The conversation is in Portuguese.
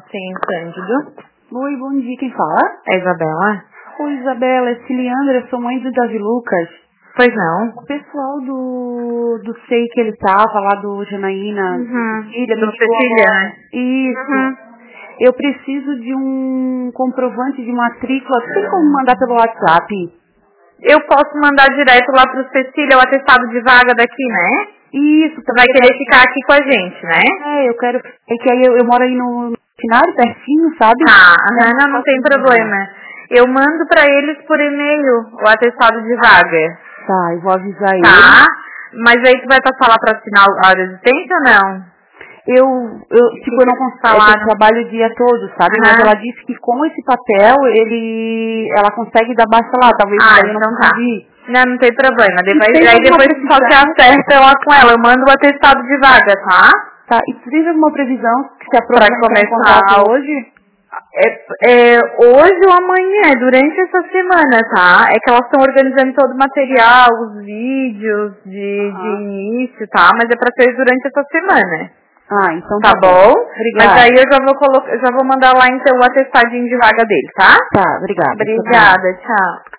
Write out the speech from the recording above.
Sim, Cândido. Oi, bom dia, quem fala? É Isabela? Oi, Isabela, é Ciliandra, eu sou mãe do Davi Lucas. Pois não. O pessoal do SEI que ele tava, lá do Janaína, Cecília, Do Cecília, né? Isso. Eu preciso de um comprovante de matrícula. Tem como mandar pelo WhatsApp? Eu posso mandar direto lá pro Cecília o atestado de vaga daqui, né? Isso. Você vai querer ficar aqui com a gente, né? É, eu quero... É que aí eu moro aí no final, pertinho, sabe? Não tem problema. Eu mando pra eles por e-mail o atestado de vaga. Tá, eu vou avisar ele. Tá? Mas aí tu vai passar lá pra assinar a hora de tempo ou não? Eu não consigo falar, eu trabalho o dia todo, sabe? Mas ela disse que com esse papel, ela consegue dar baixa lá, talvez eu não conseguir. Não tem problema. Aí depois só que acerta lá com ela. Eu mando o atestado de vaga, tá? Tá, e tu tens alguma previsão que se aprova pra começar hoje? Hoje ou amanhã, durante essa semana, tá? É que elas estão organizando todo o material, os vídeos de início, tá? Mas é pra ser durante essa semana. Então tá bom? Obrigada. Mas aí eu já vou mandar lá então o atestadinho de vaga dele, tá? Tá, obrigada. Obrigada, tchau.